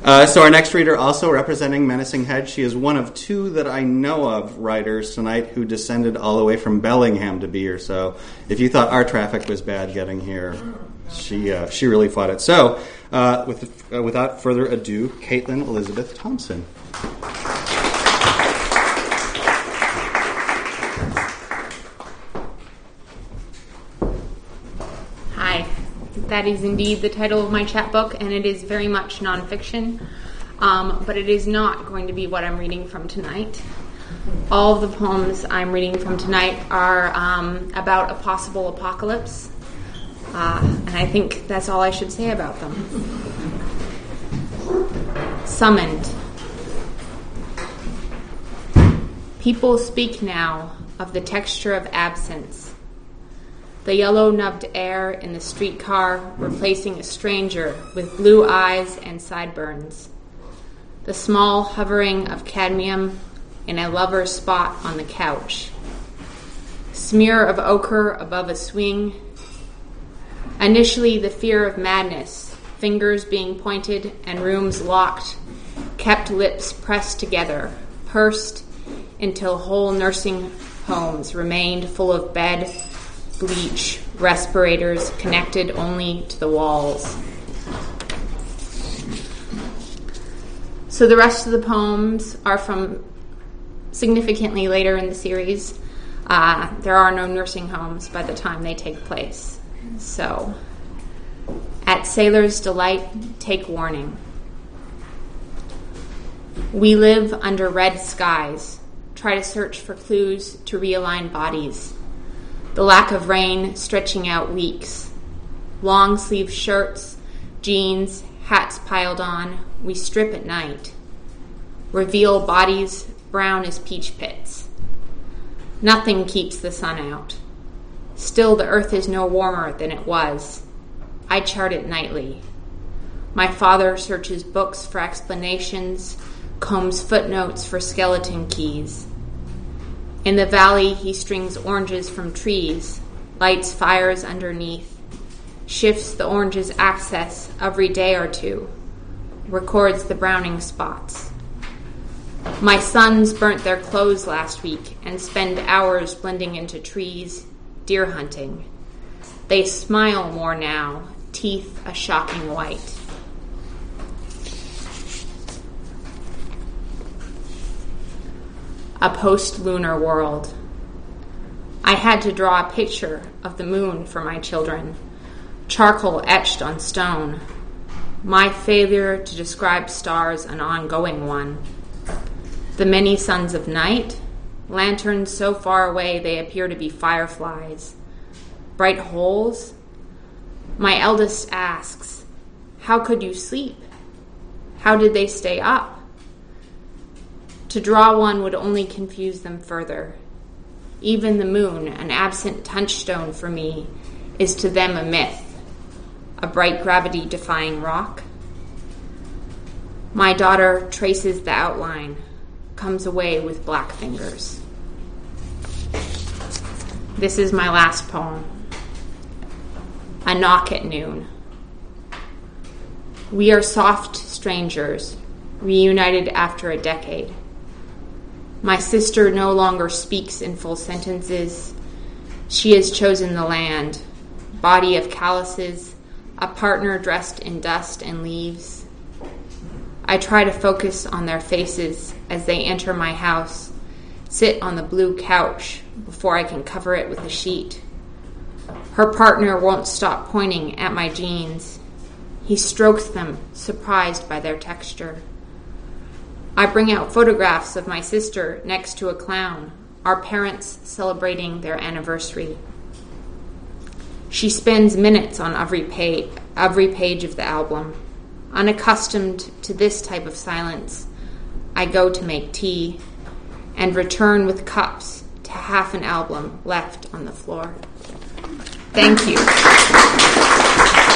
So our next reader, also representing Menacing Head, she is one of two that I know of writers tonight who descended all the way from Bellingham to be here. So if you thought our traffic was bad getting here, she really fought it. So without further ado, Caitlin Elizabeth Thompson. That is indeed the title of my chapbook, and it is very much nonfiction, but it is not going to be what I'm reading from tonight. All of the poems I'm reading from tonight are about a possible apocalypse, and I think that's all I should say about them. Summoned. People speak now of the texture of absence. The yellow-nubbed air in the streetcar replacing a stranger with blue eyes and sideburns. The small hovering of cadmium in a lover's spot on the couch. Smear of ochre above a swing. Initially the fear of madness, fingers being pointed and rooms locked, kept lips pressed together, pursed until whole nursing homes remained full of bed, bleach, respirators connected only to the walls. So the rest of the poems are from significantly later in the series. There are no nursing homes by the time they take place. So, at Sailor's Delight, take warning. We live under red skies, try to search for clues to realign bodies. The lack of rain stretching out weeks. Long-sleeve shirts, jeans, hats piled on. We strip at night. Reveal bodies brown as peach pits. Nothing keeps the sun out. Still, the earth is no warmer than it was. I chart it nightly. My father searches books for explanations, combs footnotes for skeleton keys. In the valley, he strings oranges from trees, lights fires underneath, shifts the orange's axis every day or two, records the browning spots. My sons burnt their clothes last week and spend hours blending into trees, deer hunting. They smile more now, teeth a shocking white. A post-lunar world. I had to draw a picture of the moon for my children, charcoal etched on stone. My failure to describe stars an ongoing one. The many sons of night, lanterns so far away they appear to be fireflies. Bright holes. My eldest asks, how could you sleep? How did they stay up? To draw one would only confuse them further. Even the moon, an absent touchstone for me, is to them a myth, a bright gravity-defying rock. My daughter traces the outline, comes away with black fingers. This is my last poem. A knock at noon. We are soft strangers, reunited after a decade. My sister no longer speaks in full sentences. She has chosen the land, body of calluses, a partner dressed in dust and leaves. I try to focus on their faces as they enter my house, sit on the blue couch before I can cover it with a sheet. Her partner won't stop pointing at my jeans. He strokes them, surprised by their texture. I bring out photographs of my sister next to a clown, our parents celebrating their anniversary. She spends minutes on every page of the album. Unaccustomed to this type of silence, I go to make tea and return with cups to half an album left on the floor. Thank you.